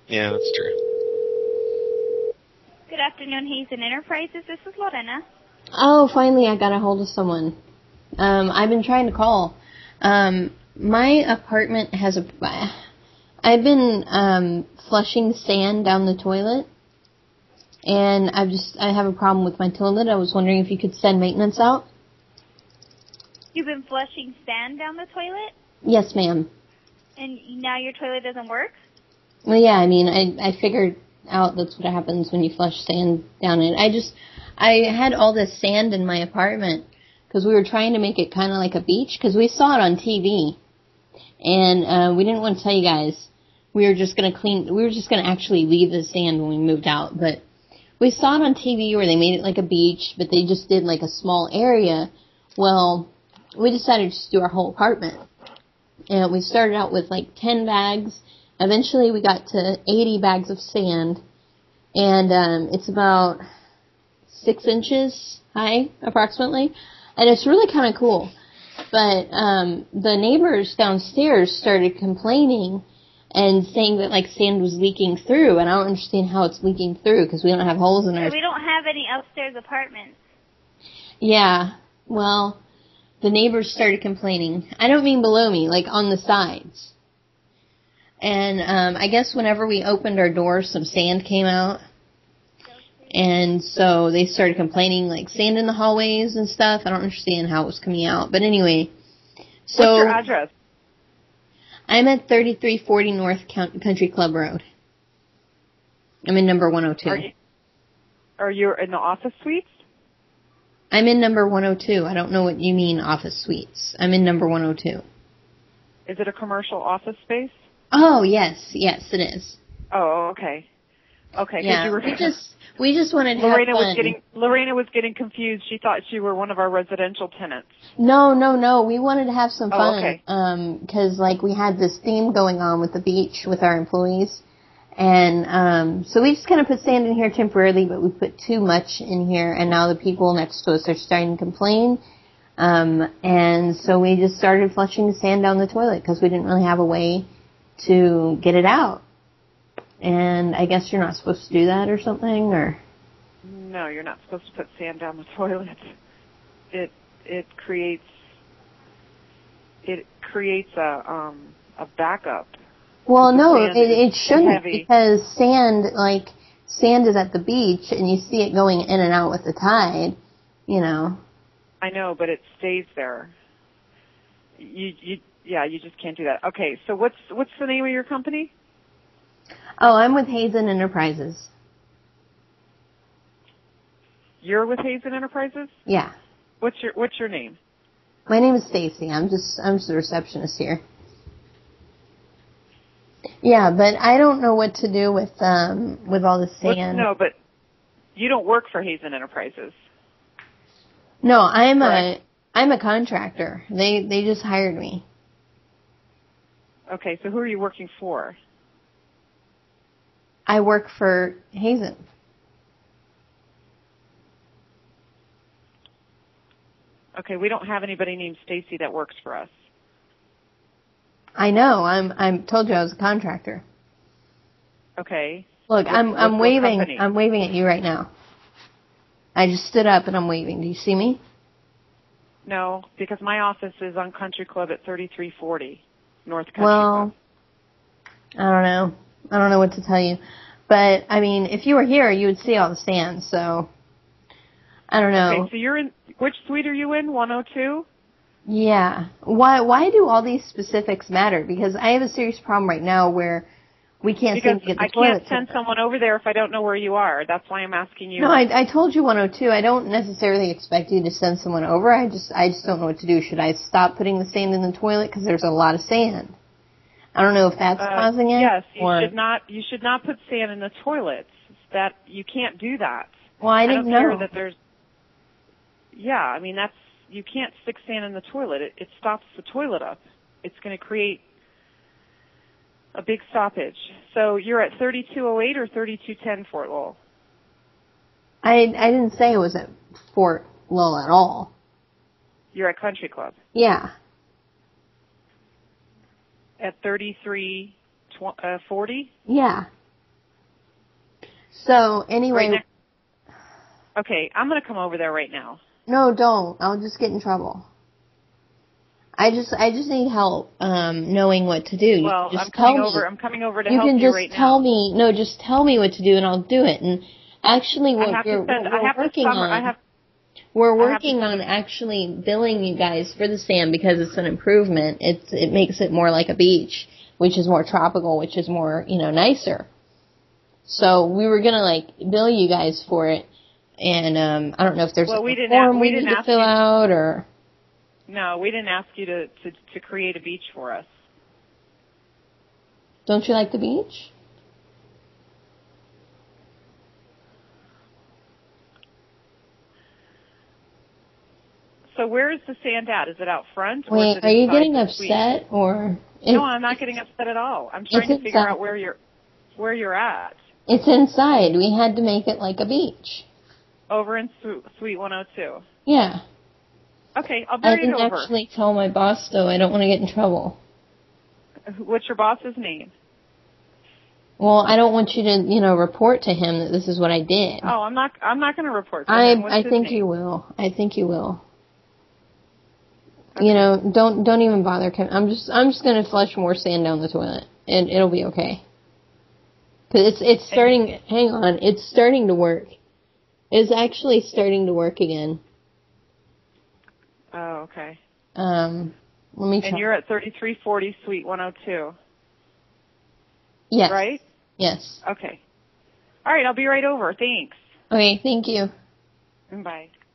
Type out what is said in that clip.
Yeah, that's true. Good afternoon, Hazen Enterprises. This is Lorena. Oh, finally I got a hold of someone. I've been trying to call. My apartment has I've been flushing sand down the toilet, and I have a problem with my toilet. I was wondering if you could send maintenance out. You've been flushing sand down the toilet? Yes, ma'am. And now your toilet doesn't work? Well, yeah, I mean, I figured out that's what happens when you flush sand down it. I had all this sand in my apartment because we were trying to make it kind of like a beach because we saw it on TV. And we didn't want to tell you guys. We were just going to actually leave the sand when we moved out. But we saw it on TV where they made it like a beach, but they just did like a small area. Well, we decided to just do our whole apartment. And we started out with like 10 bags. Eventually we got to 80 bags of sand. And it's about 6 inches high, approximately. And it's really kind of cool. But the neighbors downstairs started complaining and saying that like sand was leaking through. And I don't understand how it's leaking through because we don't have holes in our... We don't have any upstairs apartments. Yeah, well, the neighbors started complaining. I don't mean below me, like on the sides. And I guess whenever we opened our door, some sand came out. And so they started complaining, like sand in the hallways and stuff. I don't understand how it was coming out. But anyway, so... What's your address? I'm at 3340 North Country Club Road. I'm in number 102. Are you in the office suites? I'm in number 102. I don't know what you mean, office suites. I'm in number 102. Is it a commercial office space? Oh, yes. Yes, it is. Oh, okay. Okay. Yeah, we just wanted to have fun. Lorena was getting confused. She thought you were one of our residential tenants. No. We wanted to have some fun. Okay. Because, like, we had this theme going on with the beach with our employees. And so we just kind of put sand in here temporarily, but we put too much in here, and now the people next to us are starting to complain. And so we just started flushing the sand down the toilet because we didn't really have a way to get it out. And I guess you're not supposed to do that or something, or? No, you're not supposed to put sand down the toilet. It creates a backup. Well, no, it shouldn't, because sand is at the beach, and you see it going in and out with the tide, you know. I know, but it stays there. You just can't do that. Okay, so what's the name of your company? Oh, I'm with Hazen Enterprises. You're with Hazen Enterprises? Yeah. What's your name? My name is Stacy. I'm just the receptionist here. Yeah, but I don't know what to do with all the sand. No, but you don't work for Hazen Enterprises. No, I'm a contractor. They just hired me. Okay, so who are you working for? I work for Hazen. Okay, we don't have anybody named Stacy that works for us. I know. I'm told you I was a contractor. Okay. Look, I'm waving. I'm waving at you right now. I just stood up and I'm waving. Do you see me? No, because my office is on Country Club at 3340 North Country Club. I don't know what to tell you. But, I mean, if you were here, you would see all the sand, so I don't know. Okay, so you're in, which suite are you in, 102? Yeah. Why do all these specifics matter? Because I have a serious problem right now where we can't seem to get the toilet. I can't send someone over there if I don't know where you are. That's why I'm asking you. No, I told you 102. I don't necessarily expect you to send someone over. I just don't know what to do. Should I stop putting the sand in the toilet because there's a lot of sand? I don't know if that's causing it. Yes, you should not put sand in the toilets. That you can't do that. Well, I didn't know. Care that there's. Yeah, I mean you can't stick sand in the toilet. It stops the toilet up. It's going to create a big stoppage. So you're at 3208 or 3210 Fort Lowell? I didn't say it was at Fort Lowell at all. You're at Country Club? Yeah. At 3340? Yeah. So anyway, Right okay, I'm going to come over there right now. no, don't. I'll just get in trouble. I just need help knowing what to do. Well, just I'm tell coming me. over. I'm coming over to You help can you just right tell now. me. No, just tell me what to do, and I'll do it. And actually, what we're working on, we're working on actually billing you guys for the sand because it's an improvement. It makes it more like a beach, which is more tropical, which is more nicer. So we were gonna bill you guys for it, and I don't know if there's a form we need to fill out or. No, we didn't ask you to create a beach for us. Don't you like the beach? So where is the sand at? Is it out front? Or Wait, is it are you getting the upset suite? or? No, I'm not getting upset at all. I'm trying to figure out where you're at. It's inside. We had to make it like a beach. Over in Suite 102. Yeah. Okay, I'll bring it over. I didn't actually tell my boss, though. I don't want to get in trouble. What's your boss's name? Well, I don't want you to, report to him that this is what I did. Oh, I'm not going to report to him. What's I his think name? you will. I think you will. Okay. Don't even bother. I'm just going to flush more sand down the toilet, and it'll be okay. Because it's starting. Hang on, it's starting to work. It's actually starting to work again. Oh, okay. Let me try. And you're at 3340 Suite 102. Yes. Right? Yes. Okay. All right, I'll be right over. Thanks. Okay, thank you. Bye.